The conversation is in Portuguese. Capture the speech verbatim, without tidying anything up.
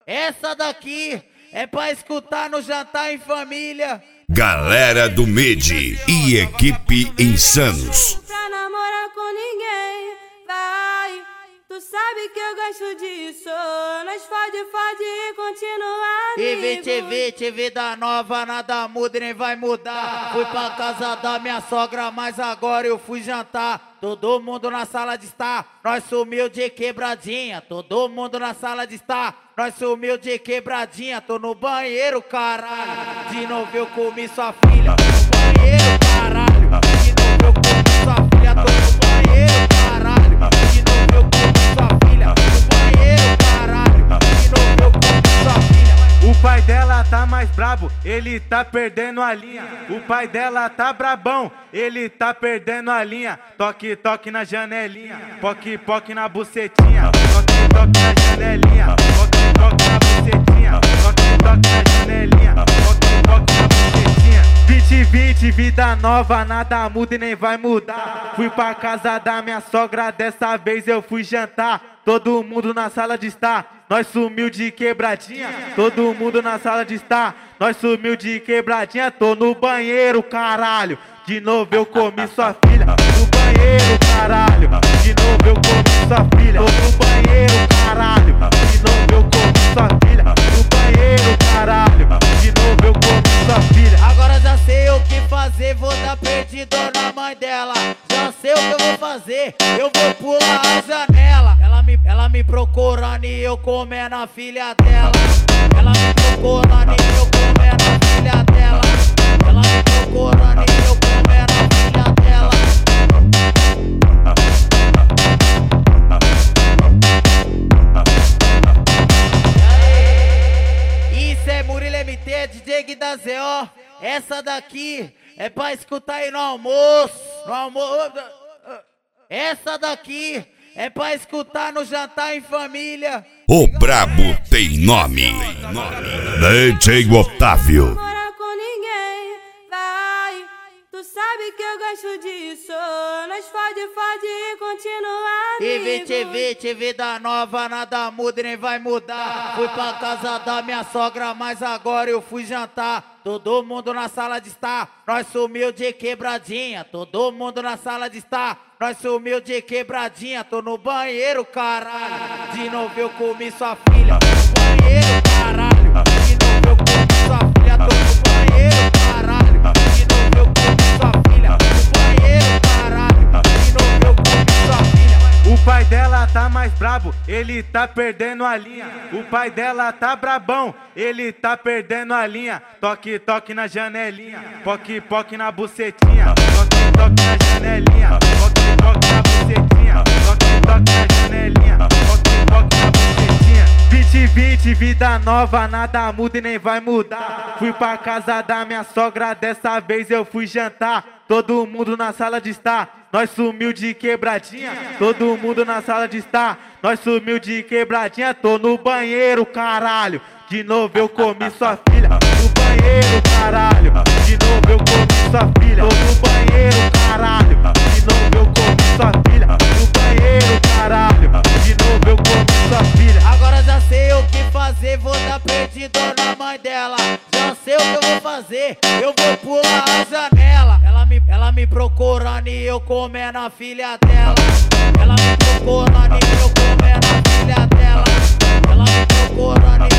Essa daqui é pra escutar no jantar em família. Galera do Medi e equipe Insanos. Pra namorar com ninguém, vai. Tu sabe que eu gosto disso. Nós fode, fode e continua E vê, amigo. te vê, te vê da nova, nada muda e nem vai mudar. Fui pra casa da minha sogra, mas agora eu fui jantar. Todo mundo na sala de estar, nós sumiu de quebradinha. Todo mundo na sala de estar, nós sumiu de quebradinha. Tô no banheiro, caralho. De novo eu comi sua filha. No banheiro, caralho. De novo eu comi sua filha. Tô no banheiro, caralho. De novo eu comi sua filha. No banheiro, caralho. De novo eu comi sua filha. O pai dela tá mais brabo, ele tá perdendo a linha. O pai dela tá brabão, ele tá perdendo a linha. Toque, toque na janelinha, poque, poque na bucetinha. Toque, toque na janelinha, poque, toque na bucetinha. Toque, toque na janelinha, poque, poque na bucetinha. vinte vinte, vida nova, nada muda e nem vai mudar. Fui pra casa da minha sogra, dessa vez eu fui jantar. Todo mundo na sala de estar, nós sumiu de quebradinha. Todo mundo na sala de estar, nós sumiu de quebradinha. Tô no banheiro, caralho. De novo eu comi sua filha. No banheiro, caralho. De novo eu comi sua filha. Tô no banheiro, caralho. De novo eu comi sua filha. No banheiro, caralho. De novo eu comi sua filha. Agora já sei o que fazer, vou dar perdido na mãe dela. Já sei o que eu vou fazer, eu vou pular a janela. Ela me, ela me procurando e eu comendo a filha dela. Ela me procurando e eu comendo a filha dela. Ela me procurando e eu comendo a filha dela. Isso é Murilo M T, D J Gui da Z O. Essa daqui é pra escutar aí no almoço. No almoço. Essa daqui é pra escutar no jantar em família. O brabo tem nome. D J Otávio. Namorar com ninguém, vai. Tu sabe que eu gosto disso. Nós fode, fode e continua E vê, amigo. te vê, te vê da nova, nada muda e nem vai mudar. Fui pra casa da minha sogra, mas agora eu fui jantar. Todo mundo na sala de estar, nós sumiu de quebradinha. Todo mundo na sala de estar, nós sumiu de quebradinha. Tô no banheiro, caralho. De novo eu comi sua filha. No banheiro, caralho. De novo eu comi sua filha. Tô no banheiro, caralho. De novo eu comi sua filha. No banheiro, caralho. De novo eu comi sua filha. O pai dela tá mais brabo, ele tá perdendo a linha. O pai dela tá brabão, ele tá perdendo a linha. Toque, toque na janelinha, poque, poque na bucetinha. Toque, toque na janelinha, poque, toque na bucetinha. Toque, toque na janelinha, poque, poque na bucetinha. vinte vinte, vida nova, nada muda e nem vai mudar. Fui pra casa da minha sogra, dessa vez eu fui jantar. Todo mundo na sala de estar, nós sumiu de quebradinha. Todo mundo na sala de estar, nós sumiu de quebradinha. Tô no banheiro, caralho. De novo eu comi sua filha. No banheiro, caralho. De novo eu comi sua filha. Tô no banheiro, caralho. De novo eu comi sua filha. No banheiro, caralho. De novo eu comi sua filha. Agora já sei o que fazer, vou dar perdido na mãe dela. Já sei o que eu vou fazer, eu vou pular a janela. Ela me, ela me procurando e eu comendo a filha dela. Ela me procurando e eu comendo a filha dela. Ela me procurando e